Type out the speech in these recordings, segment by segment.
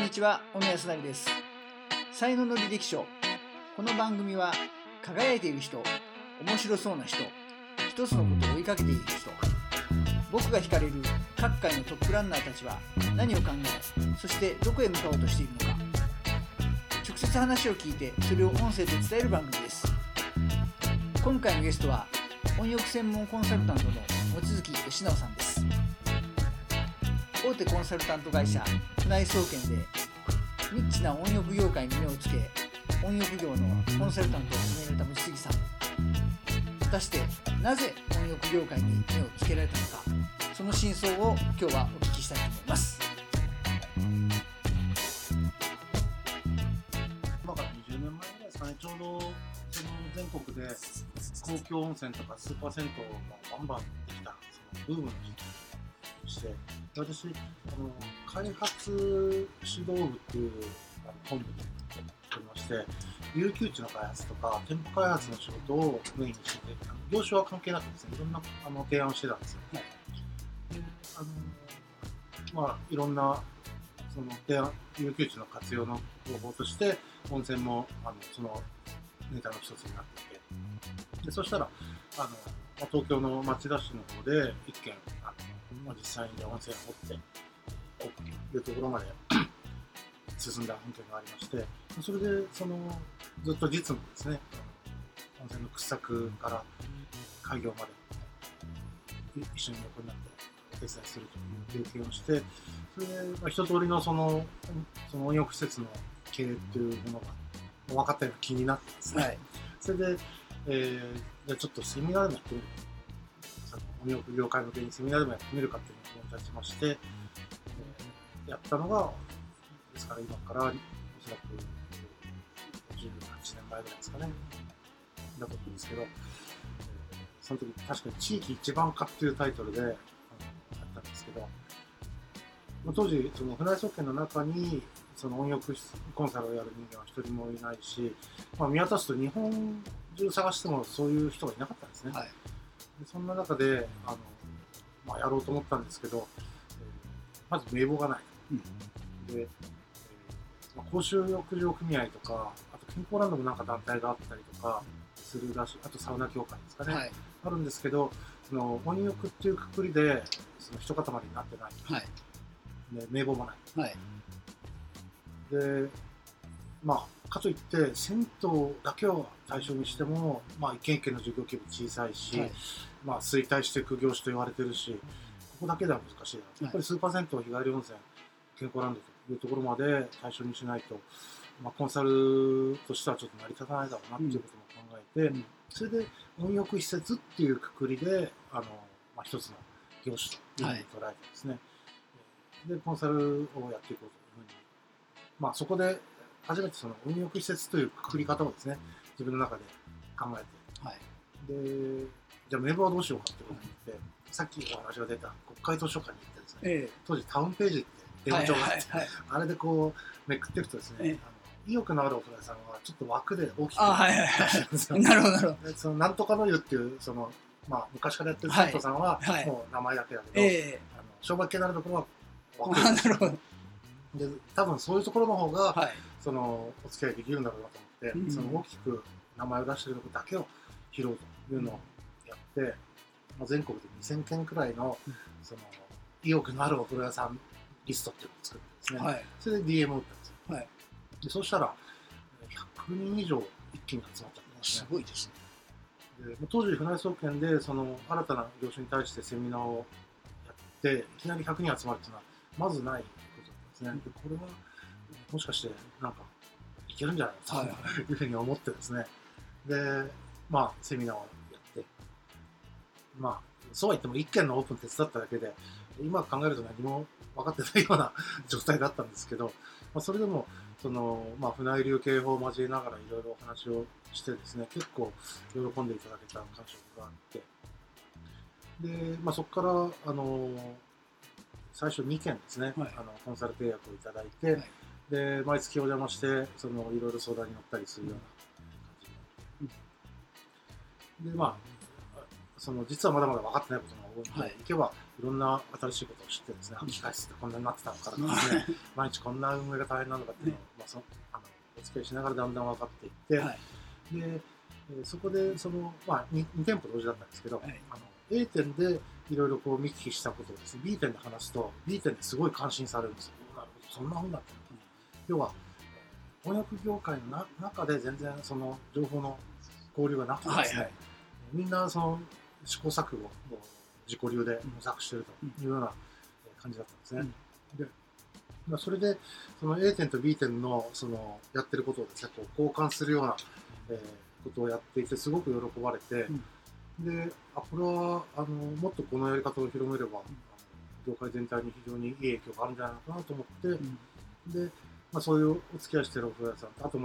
にちは、小野康成です。才能の履歴書。この番組は輝いている人、面白そうな人、一つのことを追いかけている人、僕が惹かれる各界のトップランナーたちは何を考え、そしてどこへ向かおうとしているのか。直接話を聞いてそれを音声で伝える番組です。今回のゲストは音浴専門コンサルタントの望月義直さんです。大手コンサルタント会社船井総研でニッチな音浴業界に目をつけ、音浴業のコンサルタントを務められた望月さん。果たしてなぜ音浴業界に目をつけられたのか、その真相を今日はお聞きしたいと思います。 今から20年前ぐらいですかね、ちょうどその全国で公共温泉とかスーパー銭湯がバンバンできたそのブームの時期として、私開発指導部っていう本部におりまして、有給地の開発とか店舗開発の仕事をメインにしてて、業種は関係なくですね、いろんな提案をしてたんですよ。でいろんなその提案、有給地の活用の方法として温泉もそのネタの一つになっていて、でそしたら東京の町田市の方で一件実際に温泉を掘っておくというところまで進んだ案件がありまして、それでずっと実務ですね、温泉の掘削から開業まで一緒に横になってお手伝いするという経験をして、それで一通りのその温浴施設の経営というものが分かったような気になってですね、それで、じゃあちょっとセミナーでもやってみる、温浴業界向けにセミナーでもやってみるかっていうのを思い立ちまして、やったのがですから今からおそらく18年前ぐらいですかね、だと思うんですけど、その時確かに地域一番化っていうタイトルでやったんですけど、当時その船井総研の中にその温浴コンサルをやる人間は一人もいないし、見渡すと日本中探してもそういう人がいなかったんですね。でそんな中でやろうと思ったんですけど、まず名簿がない。で公衆浴場組合とか、あと健康ランドもなんか団体があったりとかするらしい、あとサウナ協会ですかね、あるんですけど、その温浴っていうくくりでその一塊になってない、で名簿もない、でかといって銭湯だけを対象にしても、一軒一軒の事業規模小さいし、衰退していく業種と言われてるし、ここだけでは難しいやっぱりスーパー銭湯、日帰り温泉、健康ランドというところまで対象にしないと、コンサルとしてはちょっと成り立たないだろうなっていうことも考えて、それで温浴施設っていうくくりで一つの業種というふうに捉えてですね、でコンサルをやっていこうというふうに、そこで初めてその温浴施設というくくり方をですね、自分の中で考えて、でじゃあ名簿はどうしようかってことになって、さっきお話が出た国会図書館に行ってですね、当時タウンページって電話帳があって、あれでこうめくっていくとですね、意欲のあるお風呂屋さんはちょっと枠で大きく出してるんですよ。なるほどなるほど。そのなんとかの湯っていう昔からやってる銭湯さんはもう名前だけだけど、商売系になるところは枠で、なるほど。で多分そういうところの方が、そのお付き合いできるんだろうなと思って、その大きく名前を出しているところだけを拾うというのをやって、全国で2000件くらいのその意欲のあるお風呂屋さんリストっていうのを作ってですね、それで DM を打ったんですよ。でそうしたら100人以上一気に集まったんですね。すごいですね。で当時船井総研でその新たな業種に対してセミナーをやっていきなり100人集まるっていうのはまずないことなんですね。でこれはもしかしてなんかいけるんじゃないかというふうに思ってですね、でセミナーをやって、そうは言っても1件のオープン手伝っただけで今考えると何も分かってないような状態だったんですけど、それでもその、船井流刑法を交えながらいろいろお話をしてですね、結構喜んでいただけた感触があって、で、そこから最初2件ですね、コンサル契約をいただいて、で毎月お邪魔していろいろ相談に乗ったりするような感じで、その実はまだまだ分かってないことが多いので、行けばいろんな新しいことを知ってですね、機械室ってこんなになってたのかとかですね、毎日こんな運営が大変なのかっていうのを、お付き合いしながらだんだん分かっていって、 はい、 でそこで2店舗同時だったんですけど、 はい、 A 店でいろいろこう見聞きしたことをですね B 店で話すと B 店ですごい感心されるんですよ。なるほど、そんなふうになってる、要は翻訳業界の中で全然その情報の交流がなくてですね、はいはい、みんなその試行錯誤を自己流で模索しているというような感じだったんですね。でそれでその A 店と B 店のそのやってることをですね、こう交換するような、ことをやっていてすごく喜ばれて、でこれはもっとこのやり方を広めれば、業界全体に非常にいい影響があるんじゃないのかなと思って、でそういうお付き合いしているお風呂屋さんと、あと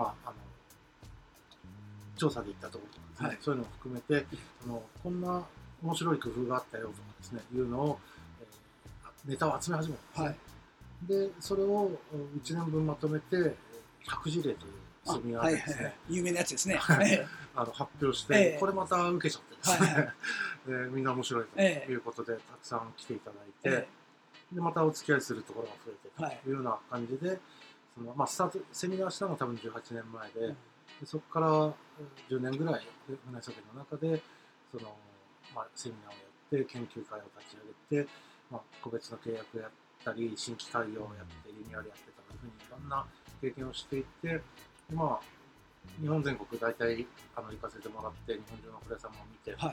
調査で行ったところとかですね、はい、そういうのも含めてこんな面白い工夫があったよとかですね、いうのを、ネタを集め始めたんですね。はい、でそれを1年分まとめて100事例というセミナーでですね、はいはい、 有名なやつですね発表して、これまた受けちゃってですね、はいはい、みんな面白いということで、たくさん来ていただいて、でまたお付き合いするところが増えてというような感じで、スタートセミナーしたのが多分18年前で、そこから10年ぐらい船酒の中でセミナーをやって研究会を立ち上げて、個別の契約をやったり新規開業をやってリニューアルやってとかいうふうにいろんな経験をしていって、日本全国大体行かせてもらって日本中のお風呂屋さんも見て、はい、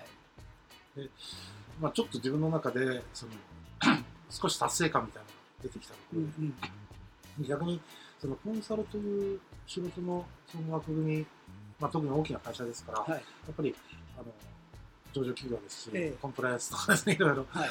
でちょっと自分の中で少し達成感みたいなのが出てきたので、逆にコンサルという仕事のその枠組み、特に大きな会社ですから、はい、やっぱり上場企業ですし、コンプライアンスとかですね、いろいろ、はい、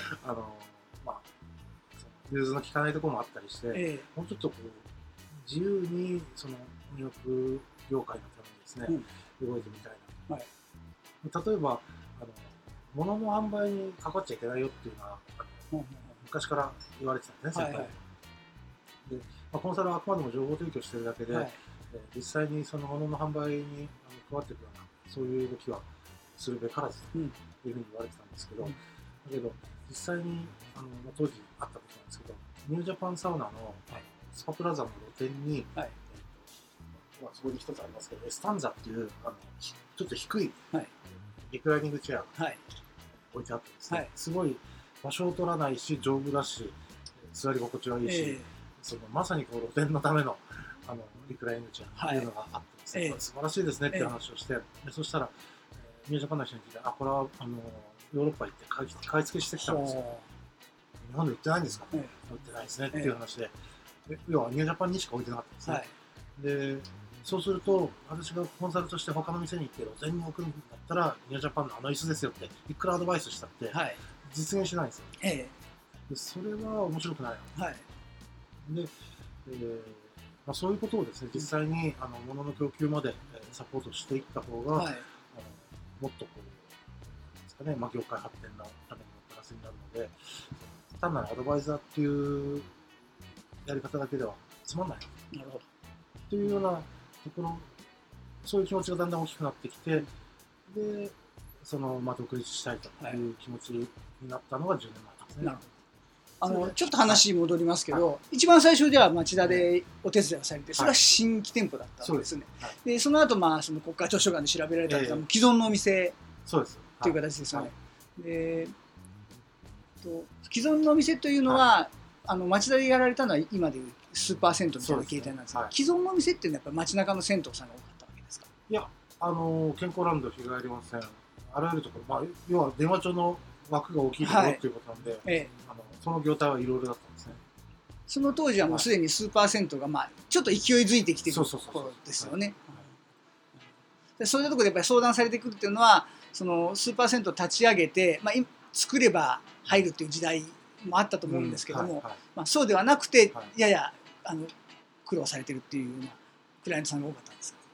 融通の利かないところもあったりして、もうちょっとこう自由にその入浴業界のためにですね、動いてみたいな、はい、例えば物の販売に関わっちゃいけないよっていうのは昔から言われてたんですね、先輩で。コンサルはあくまでも情報提供してるだけで、はい、実際にその物の販売に関わっていくようなそういう動きはするべからずというふうに言われてたんですけど、だけど実際に当時あったことなんですけど、ニュージャパンサウナのスパプラザの露店に、はい、そこに一つありますけどエスタンザっていうちょっと低い、はい、リクライニングチェアが置いてあってですね、はい、すごい場所を取らないし丈夫だし座り心地はいいし、まさにこう露店のためのリクライニングチェアっていうのがあってですね、素晴らしいですねっていう話をして、そしたらニュージャパンの人に聞いて、これはヨーロッパ行って買い付けしてきたんですよ。日本で売ってないんですか、売ってないですねっていう話で、要はニュージャパンにしか置いてなかったんですね。はい、でそうすると私がコンサルとして他の店に行って露店に置くんだったらニュージャパンの椅子ですよっていくらアドバイスしたって、はい、実現しないんですよ。でそれは面白くないな、はい、で、そういうことをですね実際に物の供給までサポートしていった方が、はい、もっとこうですかね、業界発展のためのプラスになるので、単なるアドバイザーっていうやり方だけではつまんない。なるほど。というようなところ、そういう気持ちがだんだん大きくなってきて、で、独立したいという気持ちになったのが10年前ですね。なるほど。 ちょっと話に戻りますけど、はい、一番最初では町田でお手伝いをされて、それは新規店舗だったんですね。はい、でその後、その国家図書館で調べられたのが、既存のお店という形ですよね。で既存のお店というのは、町田でやられたのは今でいうスーパー銭湯みたいな形態なんですが、既存のお店っていうのはやっぱり街中の銭湯さんが多かったわけですか？ いや、健康ランド、日帰り温泉、あらゆるところ、要は電話帳の枠が大きいところっていうことなんで、その業態はいろいろだったんですね。 その当時はもうすでにスーパー銭湯がちょっと勢いづいてきているところですよね。そういうところでやっぱり相談されてくるっていうのは、そのスーパー銭湯を立ち上げて、作れば入るっていう時代もあったと思うんですけども、そうではなくて、やや苦労されてるっていうようなクライアントさんが多かったんですか？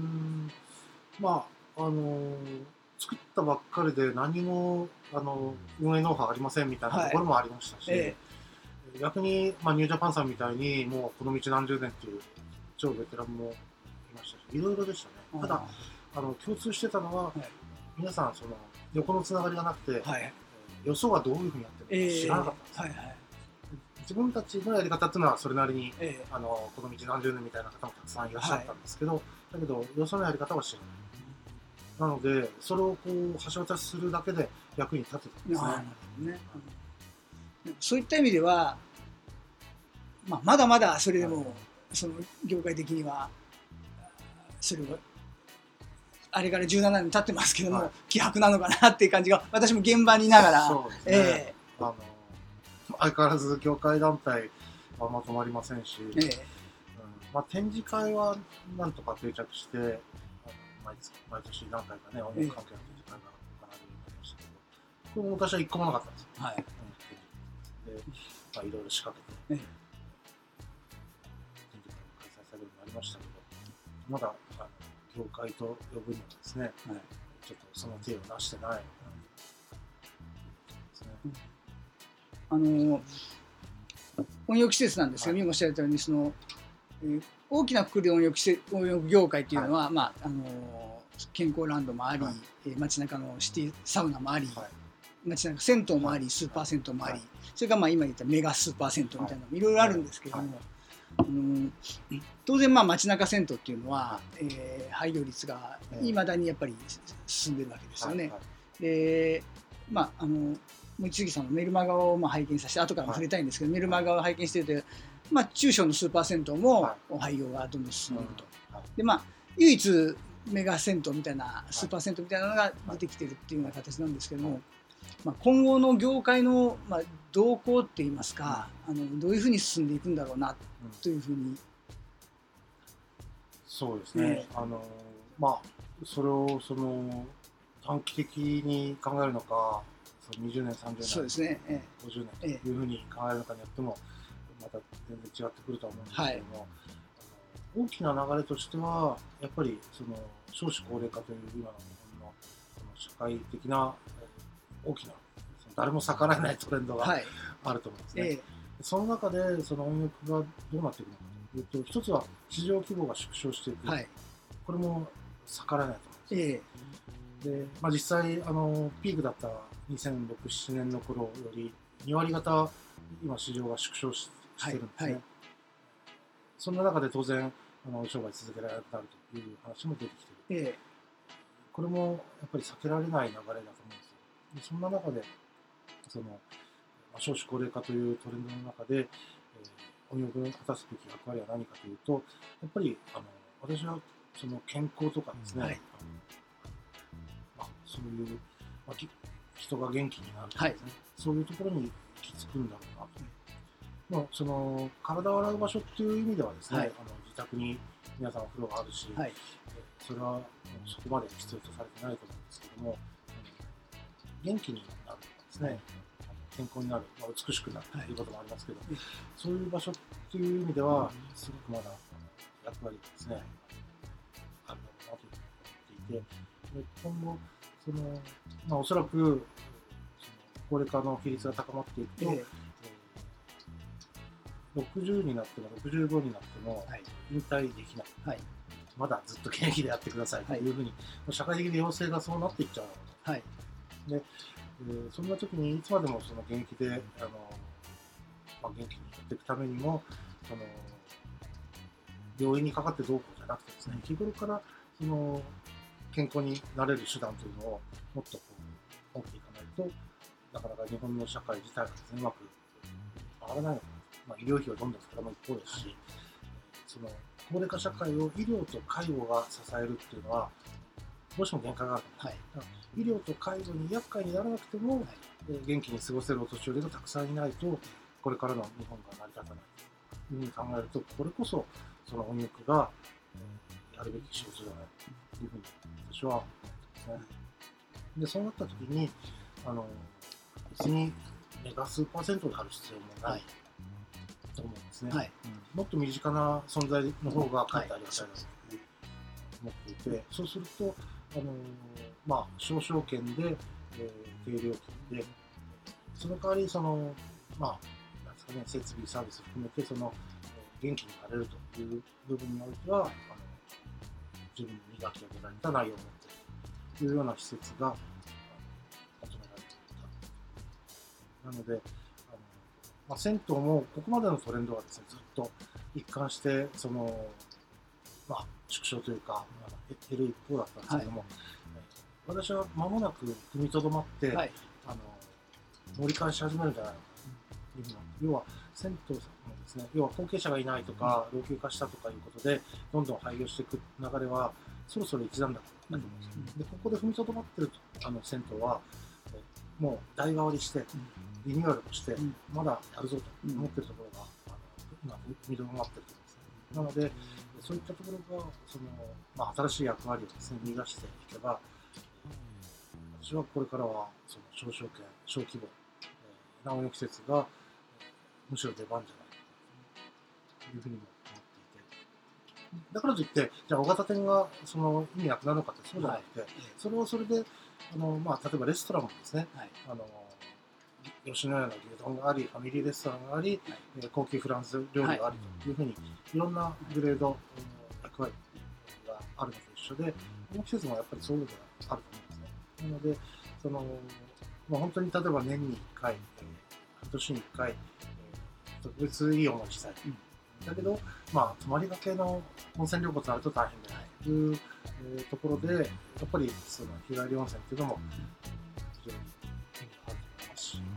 作ったばっかりで何も運営ノウハウありませんみたいなところもありましたし、逆に、ニュージャパンさんみたいにもうこの道何十年っていう超ベテランもいましたし、いろいろでしたね。ただ共通してたのは、皆さん横のつながりがなくて、 よそがどういうふうにやってるのか知らなかったんですよ。 はいはい。 自分たちのやり方っていうのはそれなりに、 えこの道何十年みたいな方もたくさんいらっしゃったんですけど、だけどよそのやり方は知らない。なのでそれをこう橋渡しするだけで役に立てたんですね。 なるほどね。そういった意味では、まだまだそれでも、その業界的にはそれをあれから17年経ってますけども、希薄なのかなっていう感じが私も現場にいながら、 そうですね。相変わらず業界団体はまとまりませんし、展示会はなんとか定着して、毎年何回かね、音楽関係の展示会が行われるようになりましたけど、これも昔は一個もなかったんですよ。 はい。 で、いろいろ仕掛けて、展示会が開催されるようになりましたけど、まだ業界と呼ぶにはですね、ちょっとその手を出してない音浴施設なんですけど、今おっしゃったようにその、大きなくくりで音浴業界というのは、健康ランドもあり、街中のシティサウナもあり、街中銭湯もあり、スーパー銭湯もあり、それから今言ったメガスーパー銭湯みたいなのもいろいろあるんですけれども、当然街中銭湯っていうのは、廃業率がいまだにやっぱり進んでるわけですよね。で、望月さんのメルマガを拝見させて、後からも触れたいんですけど、メルマガを拝見していて、中小のスーパー銭湯も廃業がどんどん進んでいると。で、唯一メガ銭湯みたいな、スーパー銭湯みたいなのが出てきているっていうような形なんですけども、今後の業界の動向っていいますか、どういうふうに進んでいくんだろうなというふうに。 そうですね。それを短期的に考えるのか、20年、30年、 そうですね、 50年というふうに考えるのかによっても、また全然違ってくるとは思うんですけども、大きな流れとしては、やっぱり少子高齢化という今の日本の社会的な大きな、誰も逆らえないトレンドがあると思うんですね。その中で、音浴がどうなっていくのかというと、一つは市場規模が縮小していく、これも逆らえないと思うんです。で、実際ピークだった2006、7年の頃より2割方今市場が縮小してるんですね。そんな中で当然商売続けられなくなるという話も出てきている。これもやっぱり避けられない流れだと思うんですよ。でそんな中で少子高齢化というトレンドの中で、音浴の果たすべき役割は何かというと、やっぱり私は健康とかですね、そういう、人が元気になるとかですね、そういうところに行き着くんだろうなと。体を洗う場所っていう意味ではですね、自宅に皆さんお風呂があるし、それはそこまで必要とされてないと思うんですけども、元気になるとかですね、健康になる、美しくなるということもありますけど、そういう場所っていう意味ではすごくまだ役割がですね、あるだろうなと思っていて、今後おそらく高齢化の比率が高まっていくと、60になっても65になっても引退できない、まだずっと現役でやってくださいというふうに、社会的な要請がそうなっていっちゃうので、でそんな時にいつまでも現役で元気にやっていくためにも病院にかかってどうこうじゃなくてですね、日頃から健康になれる手段というのをもっと持っていかないと、なかなか日本の社会自体がですね、うまく回らないのかなと。医療費はどんどん膨らむ一方ですし、高齢化社会を医療と介護が支えるっていうのは、どうしても限界があると思います。医療と介護に厄介にならなくても、元気に過ごせるお年寄りがたくさんいないと、これからの日本が成り立たないというふうに考えると、これこそ音浴がやるべき仕事じゃないというふうに私は思ってますね。で、そうなった時に、別にメガスーパー銭湯である必要もないと思うんですね。もっと身近な存在の方がかえってありがたいなと思っていて、そうすると、少々券で、低料金で、その代わりなんですかね、設備サービスを含めて元気になれるという部分においては十分に磨き上げられた内容を持っているというような施設が求められているなので銭湯もここまでのトレンドはですね、ずっと一貫して縮小というか減る一方だったんですけども、私は間もなく踏みとどまって、盛り返し始めるんじゃないのかというふうに、要は銭湯もですね、要は後継者がいないとか老朽化したとかいうことでどんどん廃業していく流れはそろそろ一段落だと思うんですよ。でここで踏みとどまってる銭湯はもう代替わりしてリニューアルをしてまだやるぞと思ってるところが今踏みとどまってるところですね。なのでそういったところが新しい役割をですね見出していけば、私はこれからは小規模な温浴施設がむしろ出番じゃないかというふうにも思っていて、だからといってじゃあ大型店が意味なくなるのかってそうじゃなくて、それはそれで例えばレストランもですね、吉野家の牛丼があり、ファミリーレストランがあり、高級フランス料理がありというふうに、いろんなグレード、役割があるのと一緒で、この季節もやっぱりそういうのがあると思うんですね。なので、本当に例えば年に1回、半年に1回、特別いい思いしたい。だけど、泊まりがけの温泉旅行となると大変だという、ところで、やっぱり日帰り温泉っていうのも非常に意味があると思いますし、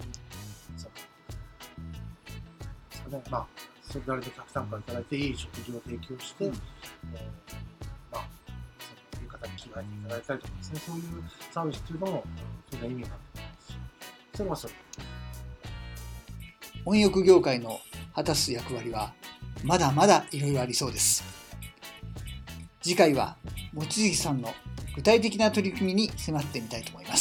それなりの客単価をいただいていい食事を提供して、浴衣に着替えていただいたりとかですね、そういうサービスっていうのも当然意味があると思いますし、それはそれ。 温浴業界の果たす役割はまだまだいろいろありそうです。次回は望月さんの具体的な取り組みに迫ってみたいと思います。